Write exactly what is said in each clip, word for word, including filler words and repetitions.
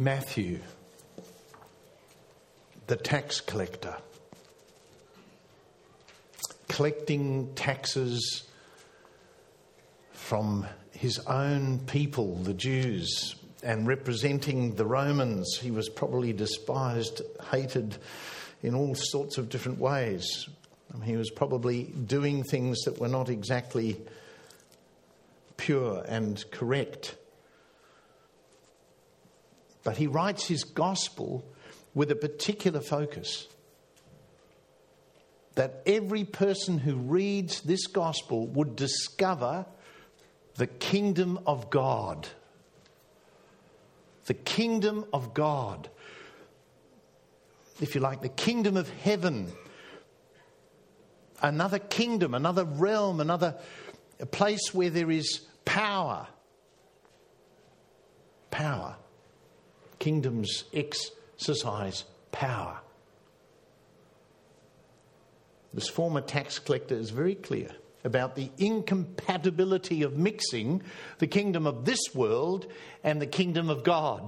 Matthew, the tax collector, collecting taxes from his own people, the Jews, and representing the Romans. He was probably despised, hated in all sorts of different ways. He was probably doing things that were not exactly pure and correct. But he writes his gospel with a particular focus. That every person who reads this gospel would discover the kingdom of God. The kingdom of God. If you like, the kingdom of heaven. Another kingdom, another realm, another place where there is power. Power. Kingdoms exercise power. This former tax collector is very clear about the incompatibility of mixing the kingdom of this world and the kingdom of God.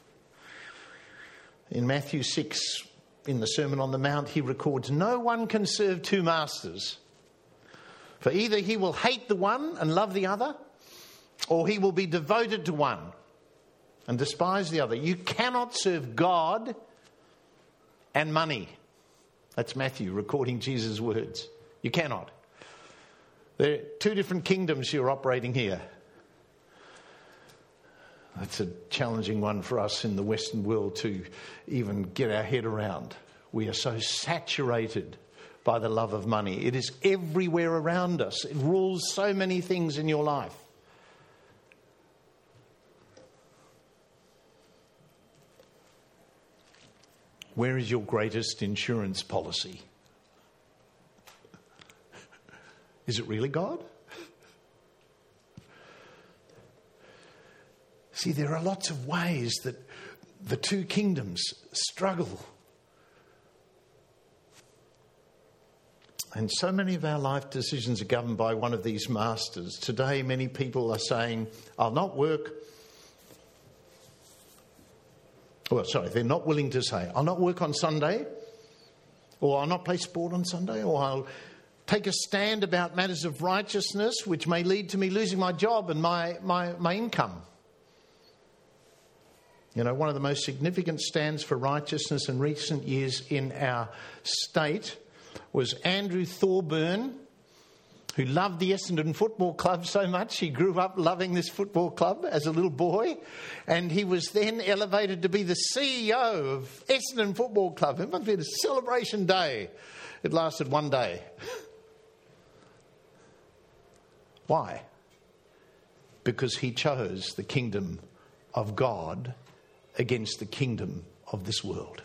In Matthew six, in the Sermon on the Mount, he records, "No one can serve two masters, for either he will hate the one and love the other, or he will be devoted to one and despise the other. You cannot serve God and money." That's Matthew recording Jesus' words. You cannot. There are two different kingdoms you're operating here. That's a challenging one for us in the Western world to even get our head around. We are so saturated by the love of money. It is everywhere around us. It rules so many things in your life. Where is your greatest insurance policy? Is it really God? See, there are lots of ways that the two kingdoms struggle. And so many of our life decisions are governed by one of these masters. Today, many people are saying, I'll not work. Well, sorry, they're not willing to say, I'll not work on Sunday, or I'll not play sport on Sunday, or I'll take a stand about matters of righteousness, which may lead to me losing my job and my, my, my income. You know, one of the most significant stands for righteousness in recent years in our state was Andrew Thorburn, who loved the Essendon Football Club so much. He grew up loving this football club as a little boy, and he was then elevated to be the C E O of Essendon Football Club. It must be a celebration day. It lasted one day. Why? Because he chose the kingdom of God against the kingdom of this world.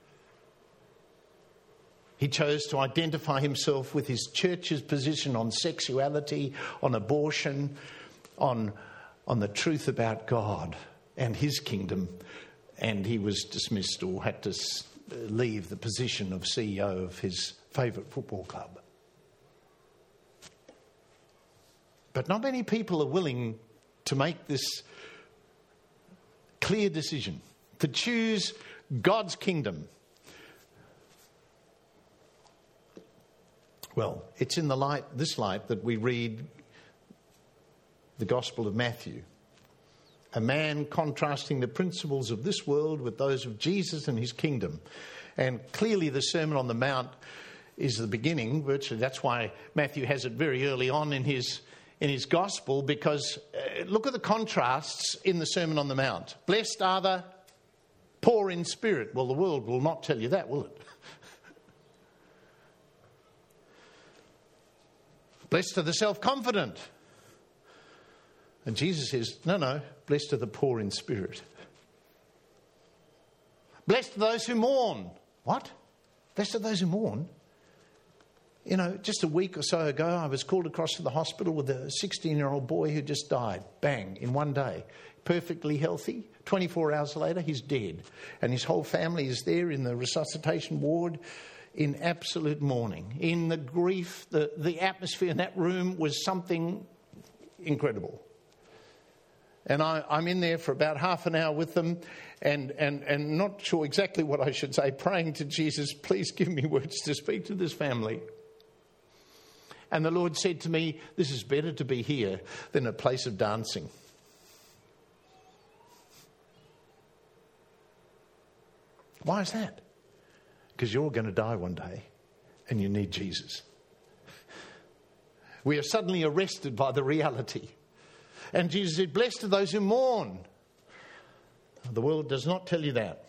He chose to identify himself with his church's position on sexuality, on abortion, on, on the truth about God and his kingdom. And he was dismissed or had to leave the position of C E O of his favourite football club. But not many people are willing to make this clear decision, to choose God's kingdom. Well, it's in the light, this light, that we read the Gospel of Matthew. A man contrasting the principles of this world with those of Jesus and his kingdom. And clearly the Sermon on the Mount is the beginning. Virtually, that's why Matthew has it very early on in his in his Gospel, because uh, look at the contrasts in the Sermon on the Mount. Blessed are the poor in spirit. Well, the world will not tell you that, will it? Blessed are the self-confident. And Jesus says, no, no, blessed are the poor in spirit. Blessed are those who mourn. What? Blessed are those who mourn? You know, just a week or so ago, I was called across to the hospital with a sixteen-year-old boy who just died. Bang, in one day. Perfectly healthy. twenty-four hours later, he's dead. And his whole family is there in the resuscitation ward in absolute mourning. In the grief, the, the atmosphere in that room was something incredible. And I, I'm in there for about half an hour with them and, and, and not sure exactly what I should say, praying to Jesus, please give me words to speak to this family. And the Lord said to me, this is better to be here than a place of dancing. Why is that? Because you're going to die one day and you need Jesus. We are suddenly arrested by the reality. And Jesus said, blessed are those who mourn. The world does not tell you that.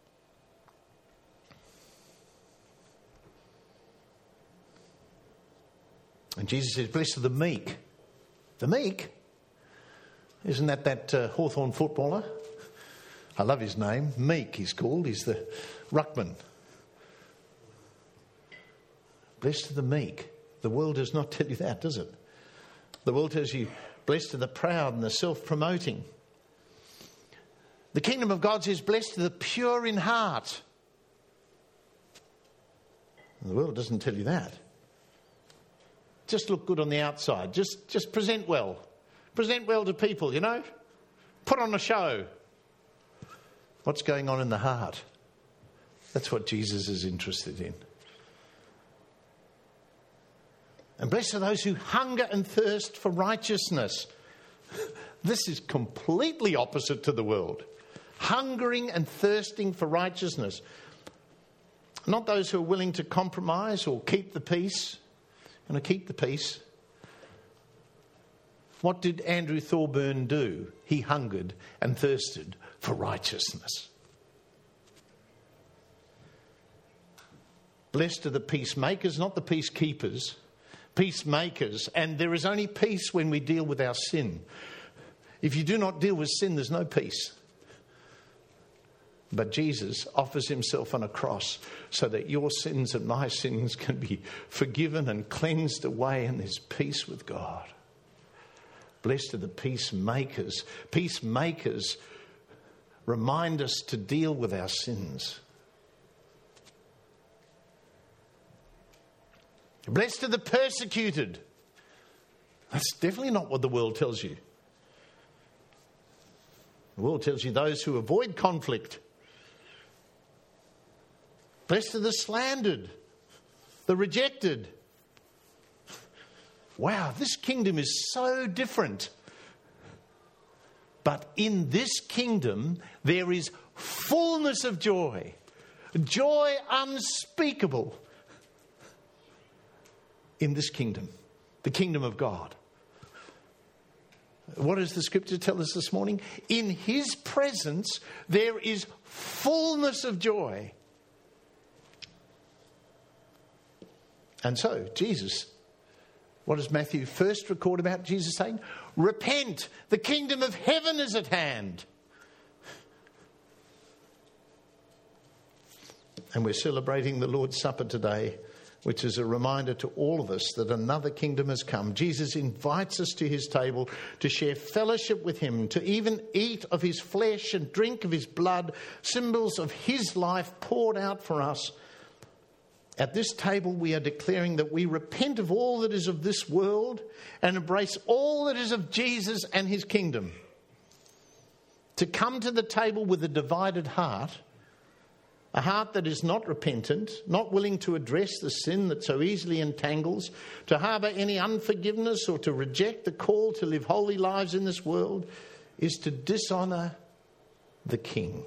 And Jesus says, blessed are the meek. The meek? Isn't that that uh, Hawthorn footballer? I love his name. Meek he's called. He's the ruckman. Blessed are the meek. The world does not tell you that, does it? The world tells you, blessed are the proud and the self-promoting. The kingdom of God says, blessed are the pure in heart. And the world doesn't tell you that. Just look good on the outside. Just, just present well. Present well to people, you know. Put on a show. What's going on in the heart? That's what Jesus is interested in. And blessed are those who hunger and thirst for righteousness. This is completely opposite to the world. Hungering and thirsting for righteousness. Not those who are willing to compromise or keep the peace. Going to keep the peace. What did Andrew Thorburn do? He hungered and thirsted for righteousness. Blessed are the peacemakers, not the peacekeepers. Peacemakers. And there is only peace when we deal with our sin. If you do not deal with sin, there's no peace. But Jesus offers himself on a cross so that your sins and my sins can be forgiven and cleansed away, and there's peace with God. Blessed are the peacemakers. Peacemakers remind us to deal with our sins. Blessed are the persecuted. That's definitely not what the world tells you. The world tells you those who avoid conflict. Blessed are the slandered, the rejected. Wow, this kingdom is so different. But in this kingdom, there is fullness of joy. Joy unspeakable. In this kingdom, the kingdom of God. What does the scripture tell us this morning? In his presence, there is fullness of joy. And so, Jesus, what does Matthew first record about Jesus saying? Repent, the kingdom of heaven is at hand. And we're celebrating the Lord's Supper today, which is a reminder to all of us that another kingdom has come. Jesus invites us to his table to share fellowship with him, to even eat of his flesh and drink of his blood, symbols of his life poured out for us. At this table, we are declaring that we repent of all that is of this world and embrace all that is of Jesus and his kingdom. To come to the table with a divided heart, a heart that is not repentant, not willing to address the sin that so easily entangles, to harbour any unforgiveness or to reject the call to live holy lives in this world, is to dishonour the King.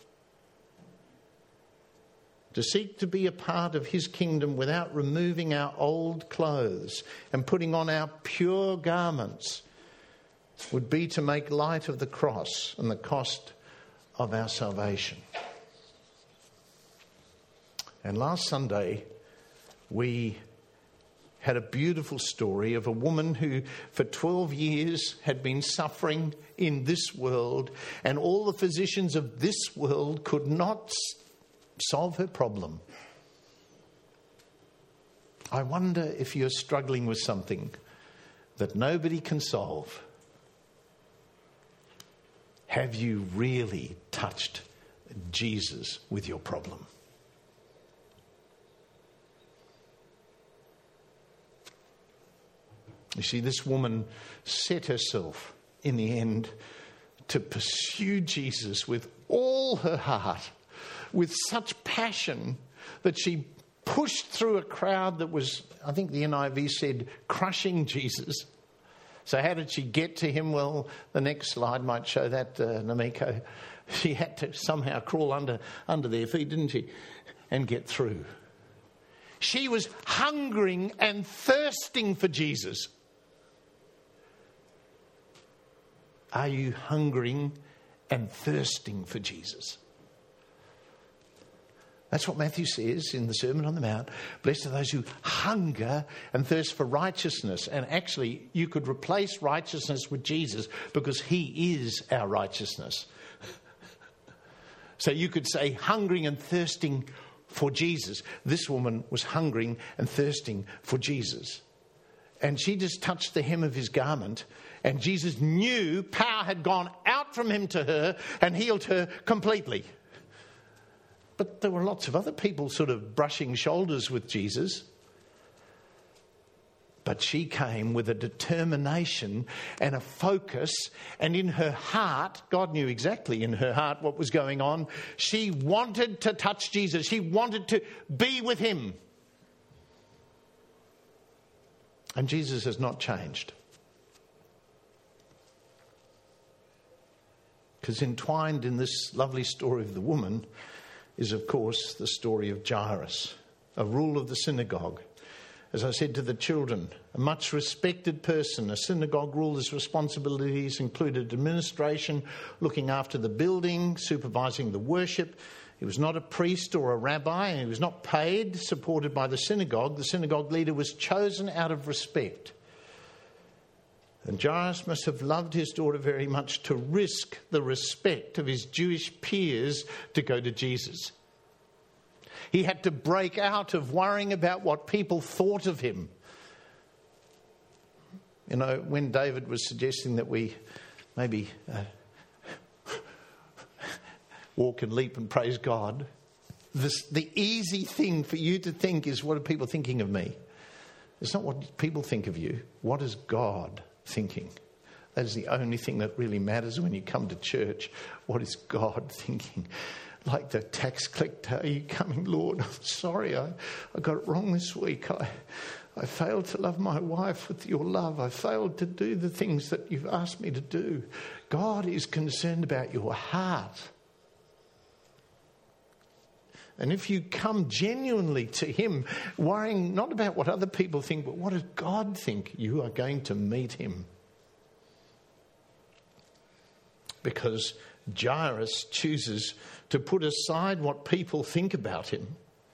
To seek to be a part of his kingdom without removing our old clothes and putting on our pure garments would be to make light of the cross and the cost of our salvation. And last Sunday, we had a beautiful story of a woman who for twelve years had been suffering in this world, and all the physicians of this world could not solve her problem. I wonder if you're struggling with something that nobody can solve. Have you really touched Jesus with your problem? You see, this woman set herself, in the end, to pursue Jesus with all her heart, with such passion that she pushed through a crowd that was, I think the N I V said, crushing Jesus. So how did she get to him? Well, the next slide might show that, uh, Namiko. She had to somehow crawl under, under their feet, didn't she? And get through. She was hungering and thirsting for Jesus. Are you hungering and thirsting for Jesus? That's what Matthew says in the Sermon on the Mount. Blessed are those who hunger and thirst for righteousness. And actually, you could replace righteousness with Jesus because he is our righteousness. So you could say hungering and thirsting for Jesus. This woman was hungering and thirsting for Jesus. And she just touched the hem of his garment. And Jesus knew power had gone out from him to her and healed her completely. But there were lots of other people sort of brushing shoulders with Jesus. But she came with a determination and a focus. And in her heart, God knew exactly in her heart what was going on. She wanted to touch Jesus. She wanted to be with him. And Jesus has not changed. Because entwined in this lovely story of the woman is, of course, the story of Jairus, a ruler of the synagogue. As I said to the children, a much respected person. A synagogue ruler's responsibilities included administration, looking after the building, supervising the worship. He was not a priest or a rabbi, and he was not paid, supported by the synagogue. The synagogue leader was chosen out of respect. And Jairus must have loved his daughter very much to risk the respect of his Jewish peers to go to Jesus. He had to break out of worrying about what people thought of him. You know, when David was suggesting that we maybe uh, walk and leap and praise God, this, the easy thing for you to think is, what are people thinking of me? It's not what people think of you. What is God thinking? That is the only thing that really matters when you come to church. What is God thinking? Like the tax collector, are you coming, Lord? I'm sorry, I, I got it wrong this week. I, I failed to love my wife with your love. I failed to do the things that you've asked me to do. God is concerned about your heart. And if you come genuinely to him, worrying not about what other people think, but what does God think, you are going to meet him. Because Jairus chooses to put aside what people think about him,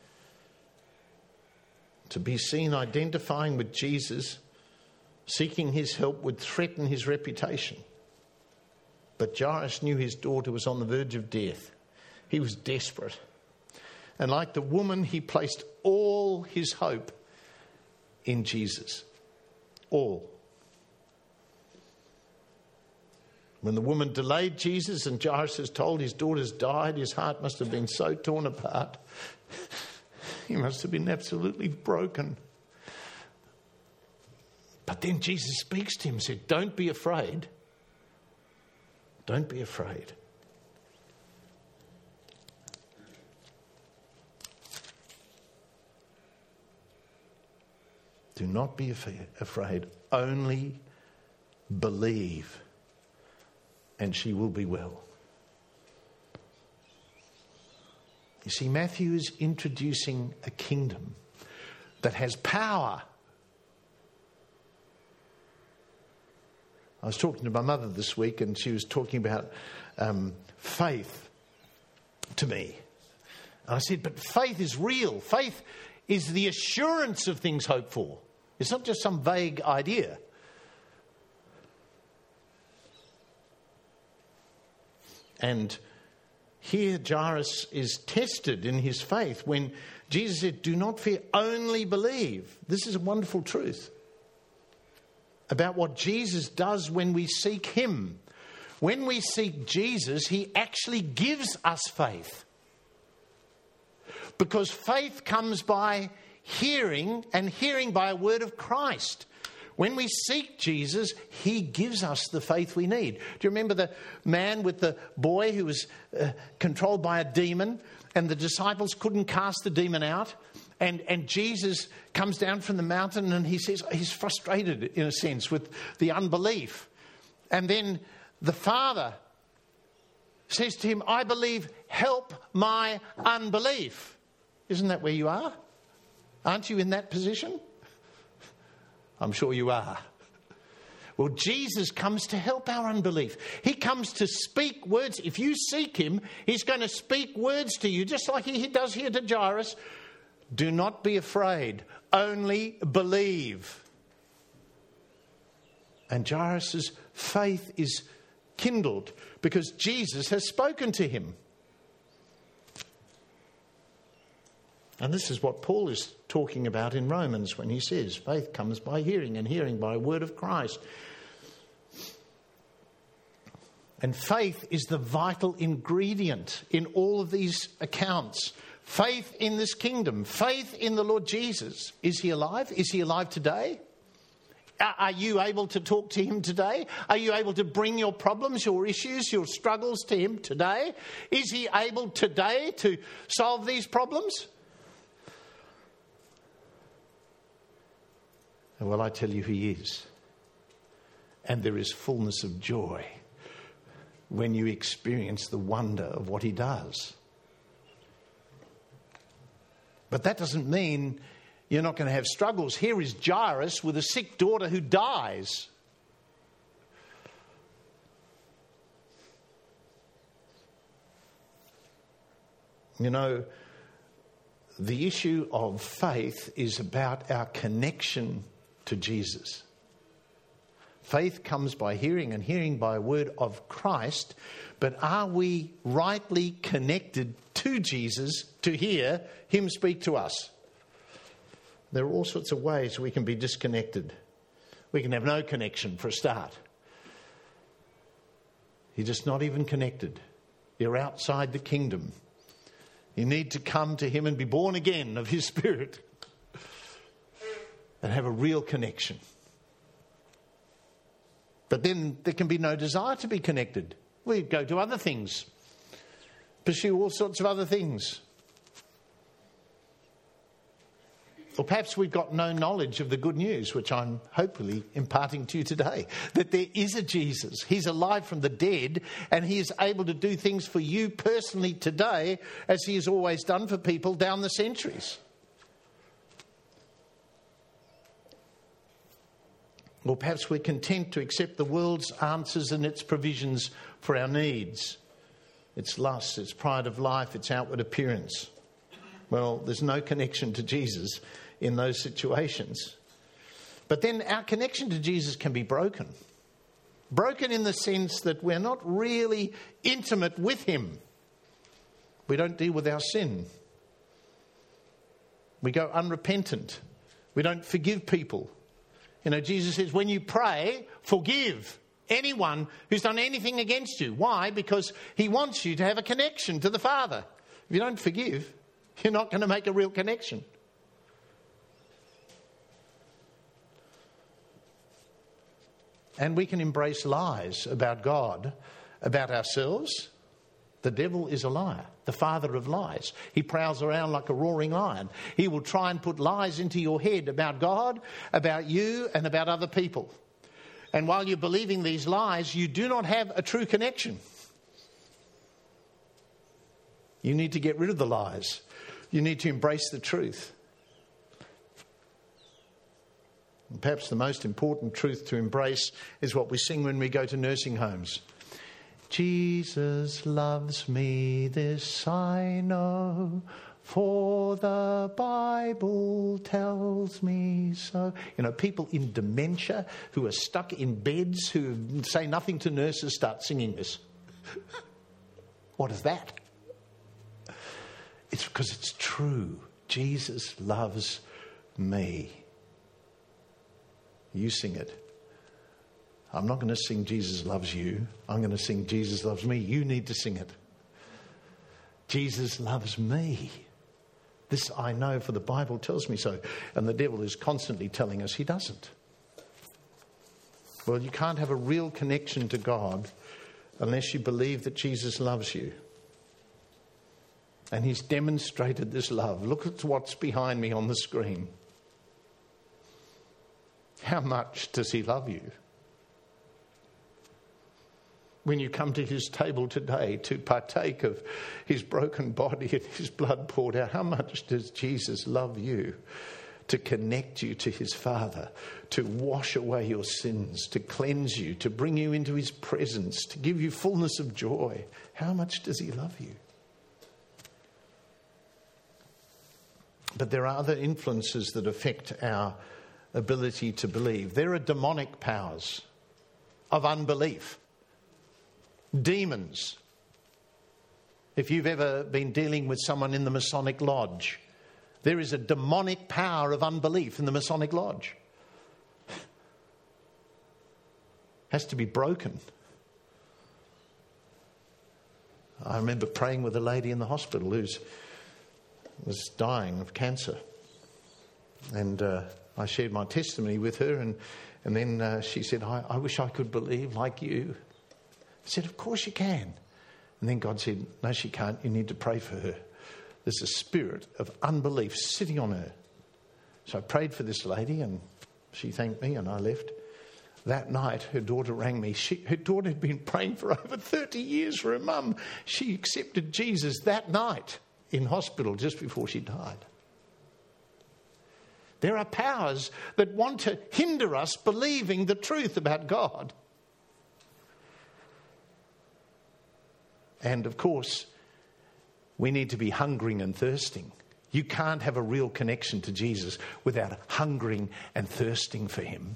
to be seen identifying with Jesus, seeking his help would threaten his reputation. But Jairus knew his daughter was on the verge of death. He was desperate. And like the woman, he placed all his hope in Jesus. All. When the woman delayed Jesus and Jairus is told his daughter's died, his heart must have been so torn apart. He must have been absolutely broken. But then Jesus speaks to him and said, don't be afraid. Don't be afraid. Do not be afraid. Only believe, and she will be well. You see, Matthew is introducing a kingdom that has power. I was talking to my mother this week, and she was talking about um, faith to me. And I said, but faith is real. Faith is the assurance of things hoped for. It's not just some vague idea. And here Jairus is tested in his faith when Jesus said, do not fear, only believe. This is a wonderful truth about what Jesus does when we seek him. When we seek Jesus, he actually gives us faith. Because faith comes by hearing, and hearing by a word of Christ. When we seek Jesus, he gives us the faith we need. Do you remember the man with the boy who was uh, controlled by a demon, and the disciples couldn't cast the demon out? And, and Jesus comes down from the mountain and he says he's frustrated, in a sense, with the unbelief. And then the father says to him, I believe, help my unbelief. Isn't that where you are? Aren't you in that position? I'm sure you are. Well, Jesus comes to help our unbelief. He comes to speak words. If you seek him, he's going to speak words to you, just like he does here to Jairus. Do not be afraid, only believe. And Jairus' faith is kindled because Jesus has spoken to him. And this is what Paul is talking about in Romans when he says, faith comes by hearing, and hearing by a word of Christ. And faith is the vital ingredient in all of these accounts. Faith in this kingdom, faith in the Lord Jesus. Is he alive? Is he alive today? Are you able to talk to him today? Are you able to bring your problems, your issues, your struggles to him today? Is he able today to solve these problems? Well, I tell you, he is. And there is fullness of joy when you experience the wonder of what he does. But that doesn't mean you're not going to have struggles. Here is Jairus with a sick daughter who dies. You know, the issue of faith is about our connection to Jesus. Faith comes by hearing, and hearing by a word of Christ. But are we rightly connected to Jesus to hear him speak to us? There are all sorts of ways we can be disconnected. We can have no connection for a start. You're just not even connected. You're outside the kingdom. You need to come to him and be born again of his Spirit and have a real connection. But then there can be no desire to be connected. We go to other things, pursue all sorts of other things. Or perhaps we've got no knowledge of the good news, which I'm hopefully imparting to you today, that there is a Jesus. He's alive from the dead, and he is able to do things for you personally today, as he has always done for people down the centuries. Or perhaps we're content to accept the world's answers and its provisions for our needs. Its lust, its pride of life, its outward appearance. Well, there's no connection to Jesus in those situations. But then our connection to Jesus can be broken. Broken in the sense that we're not really intimate with him. We don't deal with our sin. We go unrepentant. We don't forgive people. You know, Jesus says, when you pray, forgive anyone who's done anything against you. Why? Because he wants you to have a connection to the Father. If you don't forgive, you're not going to make a real connection. And we can embrace lies about God, about ourselves. The devil is a liar, the father of lies. He prowls around like a roaring lion. He will try and put lies into your head about God, about you, and about other people. And while you're believing these lies, you do not have a true connection. You need to get rid of the lies. You need to embrace the truth. And perhaps the most important truth to embrace is what we sing when we go to nursing homes. Jesus loves me, this I know, for the Bible tells me so. You know, people in dementia who are stuck in beds, who say nothing to nurses, start singing this. What is that? It's because it's true. Jesus loves me. You sing it. I'm not going to sing Jesus loves you. I'm going to sing Jesus loves me. You need to sing it. Jesus loves me. This I know, for the Bible tells me so. And the devil is constantly telling us he doesn't. Well, you can't have a real connection to God unless you believe that Jesus loves you. And he's demonstrated this love. Look at what's behind me on the screen. How much does he love you? When you come to his table today to partake of his broken body and his blood poured out, how much does Jesus love you? To connect you to his Father, to wash away your sins, to cleanse you, to bring you into his presence, to give you fullness of joy. How much does he love you? But there are other influences that affect our ability to believe. There are demonic powers of unbelief. Demons. If you've ever been dealing with someone in the Masonic Lodge, there is a demonic power of unbelief in the Masonic Lodge. Has to be broken. I remember praying with a lady in the hospital who was dying of cancer. And uh, I shared my testimony with her, and, and then uh, she said, I, I wish I could believe like you. I said, of course you can. And then God said, no, she can't. You need to pray for her. There's a spirit of unbelief sitting on her. So I prayed for this lady, and she thanked me, and I left. That night, her daughter rang me. She, her daughter had been praying for over thirty years for her mum. She accepted Jesus that night in hospital just before she died. There are powers that want to hinder us believing the truth about God. And of course, we need to be hungering and thirsting. You can't have a real connection to Jesus without hungering and thirsting for him.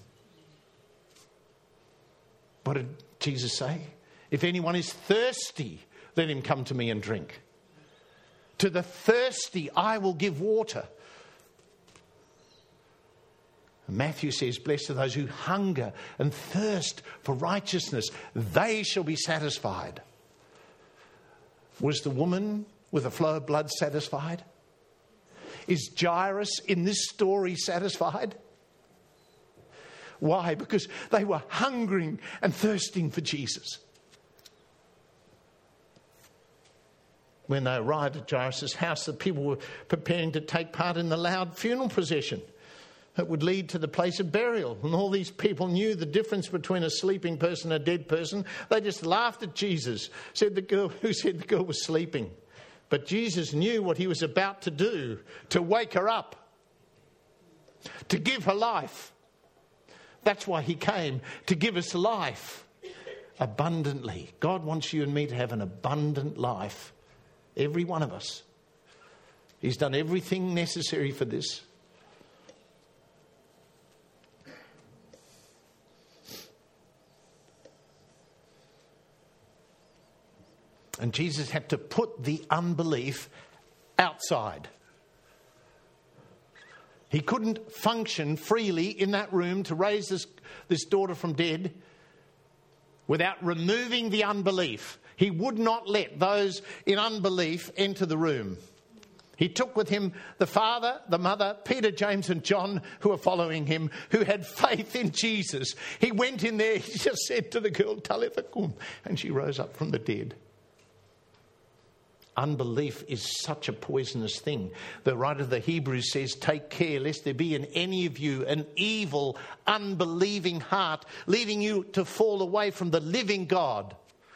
What did Jesus say? If anyone is thirsty, let him come to me and drink. To the thirsty, I will give water. Matthew says, blessed are those who hunger and thirst for righteousness. They shall be satisfied. Was the woman with a flow of blood satisfied? Is Jairus in this story satisfied? Why? Because they were hungering and thirsting for Jesus. When they arrived at Jairus' house, the people were preparing to take part in the loud funeral procession that would lead to the place of burial. And all these people knew the difference between a sleeping person and a dead person. They just laughed at Jesus, said the girl who said the girl was sleeping. But Jesus knew what he was about to do, to wake her up, to give her life. That's why he came, to give us life abundantly. God wants you and me to have an abundant life. Every one of us. He's done everything necessary for this. And Jesus had to put the unbelief outside. He couldn't function freely in that room to raise this, this daughter from dead without removing the unbelief. He would not let those in unbelief enter the room. He took with him the father, the mother, Peter, James and John, who were following him, who had faith in Jesus. He went in there, he just said to the girl, Talitha kum, and she rose up from the dead. Unbelief is such a poisonous thing. The writer of the Hebrews says, take care lest there be in any of you an evil, unbelieving heart, leading you to fall away from the living God.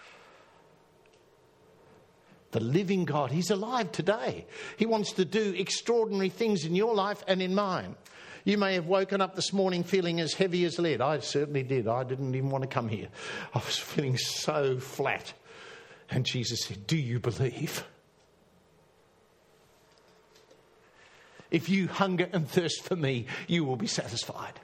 The living God, he's alive today. He wants to do extraordinary things in your life and in mine. You may have woken up this morning feeling as heavy as lead. I certainly did. I didn't even want to come here. I was feeling so flat. And Jesus said, do you believe? If you hunger and thirst for me, you will be satisfied.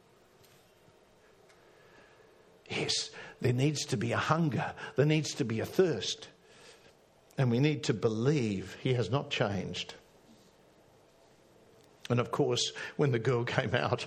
Yes, there needs to be a hunger. There needs to be a thirst. And we need to believe he has not changed. And of course, when the girl came out,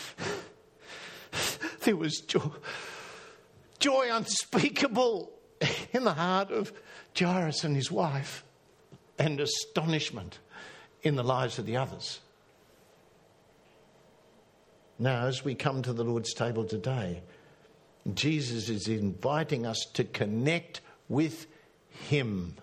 there was joy, joy unspeakable in the heart of Jairus and his wife, and astonishment in the lives of the others. Now, as we come to the Lord's table today, Jesus is inviting us to connect with him.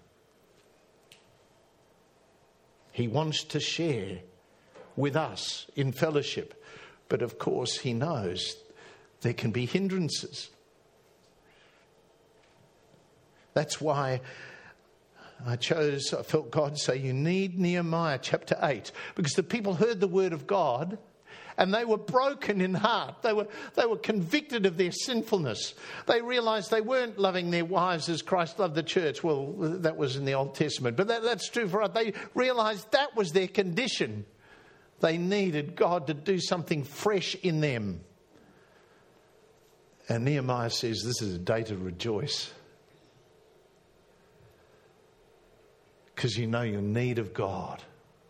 He wants to share with us in fellowship. But of course, he knows there can be hindrances. That's why I chose, I felt God say, you need Nehemiah chapter eight. Because the people heard the word of God and they were broken in heart. They were, they were convicted of their sinfulness. They realised they weren't loving their wives as Christ loved the church. Well, that was in the Old Testament. But that, that's true for us. They realised that was their condition. They needed God to do something fresh in them. And Nehemiah says this is a day to rejoice. Because you know your need of God.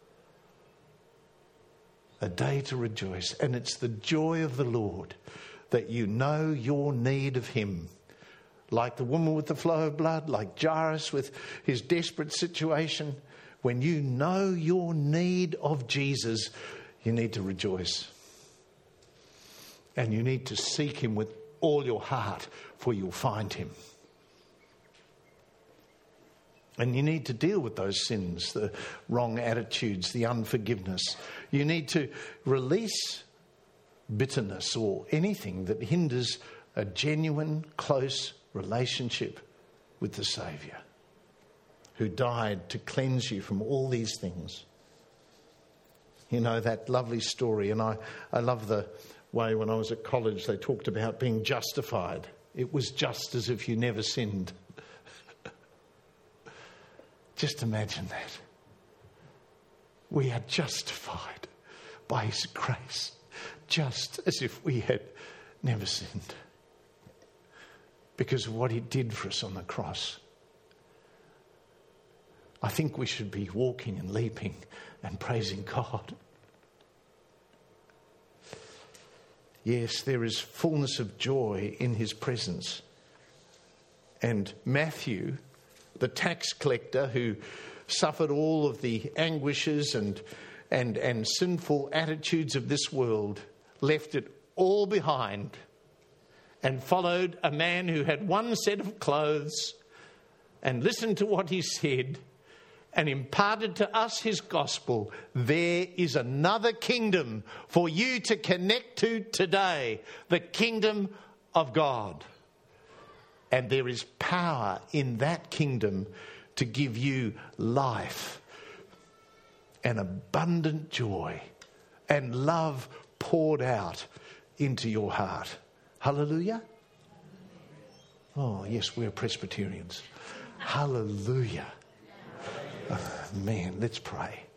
A day to rejoice. And it's the joy of the Lord that you know your need of him. Like the woman with the flow of blood, like Jairus with his desperate situation. When you know your need of Jesus, you need to rejoice. And you need to seek him with all your heart, for you'll find him. And you need to deal with those sins, the wrong attitudes, the unforgiveness. You need to release bitterness or anything that hinders a genuine, close relationship with the Saviour, who died to cleanse you from all these things. You know, that lovely story, and I, I love the way when I was at college they talked about being justified. It was just as if you never sinned. Just imagine that. We are justified by his grace, just as if we had never sinned, because of what he did for us on the cross. I think we should be walking and leaping and praising God. Yes, there is fullness of joy in his presence. And Matthew, the tax collector who suffered all of the anguishes and, and, and sinful attitudes of this world, left it all behind and followed a man who had one set of clothes and listened to what he said and imparted to us his gospel. There is another kingdom for you to connect to today, the kingdom of God. And there is power in that kingdom to give you life and abundant joy and love poured out into your heart. Hallelujah. Oh, yes, we're Presbyterians. Hallelujah. Oh, man, let's pray.